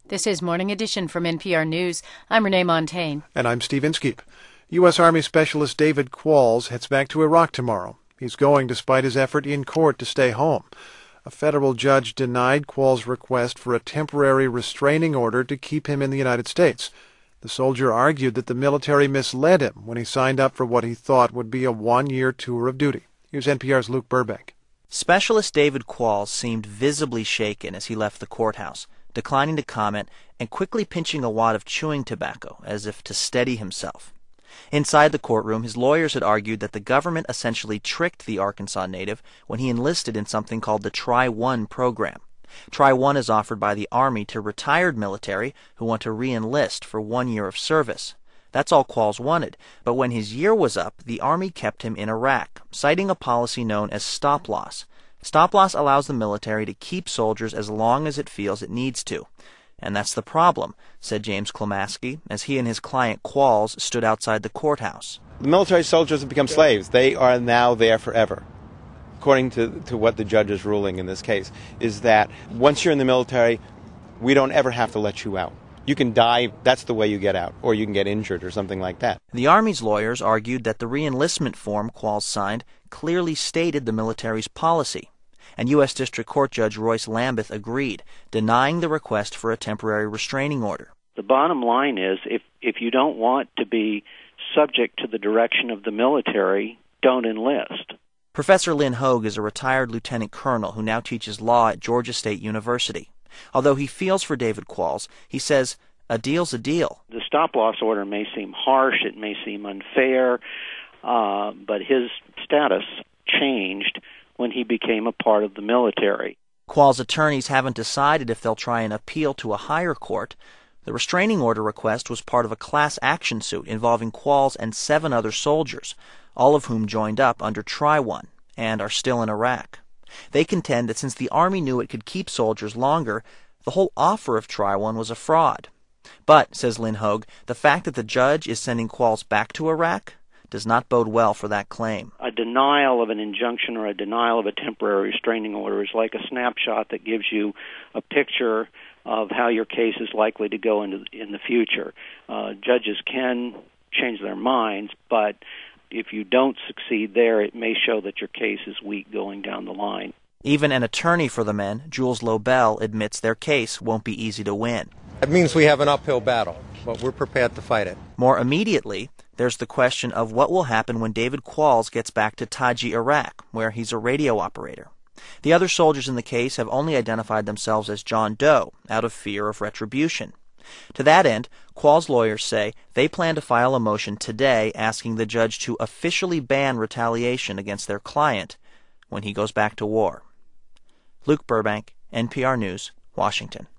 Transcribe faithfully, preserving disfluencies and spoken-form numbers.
This is Morning Edition from N P R News. I'm Renee Montaigne. And I'm Steve Inskeep. U S. Army Specialist David Qualls heads back to Iraq tomorrow. He's going despite his effort in court to stay home. A federal judge denied Qualls' request for a temporary restraining order to keep him in the United States. The soldier argued that the military misled him when he signed up for what he thought would be a one-year tour of duty. Here's N P R's Luke Burbank. Specialist David Qualls seemed visibly shaken as he left the courthouse, declining to comment and quickly pinching a wad of chewing tobacco as if to steady himself. Inside the courtroom, his lawyers had argued that the government essentially tricked the Arkansas native when he enlisted in something called the Try One program. Try One is offered by the Army to retired military who want to re-enlist for one year of service. That's all Qualls wanted, but when his year was up, the Army kept him in Iraq, citing a policy known as stop-loss. Stop-loss allows the military to keep soldiers as long as it feels it needs to. And that's the problem, said James Klomaski, as he and his client Qualls stood outside the courthouse. The military soldiers have become slaves. They are now there forever. According to, to what the judge is ruling in this case, is that once you're in the military, we don't ever have to let you out. You can die, that's the way you get out, or you can get injured or something like that. The Army's lawyers argued that the re-enlistment form Qualls signed clearly stated the military's policy. And U S. District Court Judge Royce Lambeth agreed, denying the request for a temporary restraining order. The bottom line is, if, if you don't want to be subject to the direction of the military, don't enlist. Professor Lynn Hogue is a retired lieutenant colonel who now teaches law at Georgia State University. Although he feels for David Qualls, he says a deal's a deal. The stop-loss order may seem harsh, it may seem unfair, uh, but his status changed when he became a part of the military. Qualls' attorneys haven't decided if they'll try and appeal to a higher court. The restraining order request was part of a class action suit involving Qualls and seven other soldiers, all of whom joined up under Try One and are still in Iraq. They contend that since the Army knew it could keep soldiers longer, the whole offer of Try One was a fraud. But, says Lynn Hogue, the fact that the judge is sending Qualls back to Iraq does not bode well for that claim. A denial of an injunction or a denial of a temporary restraining order is like a snapshot that gives you a picture of how your case is likely to go into in the future. Uh, judges can change their minds, but if you don't succeed there, it may show that your case is weak going down the line. Even an attorney for the men, Jules Lobel, admits their case won't be easy to win. It means we have an uphill battle, but we're prepared to fight it. More immediately, there's the question of what will happen when David Qualls gets back to Taji, Iraq, where he's a radio operator. The other soldiers in the case have only identified themselves as John Doe, out of fear of retribution. To that end, Qualls' lawyers say they plan to file a motion today asking the judge to officially ban retaliation against their client when he goes back to war. Luke Burbank, N P R News, Washington.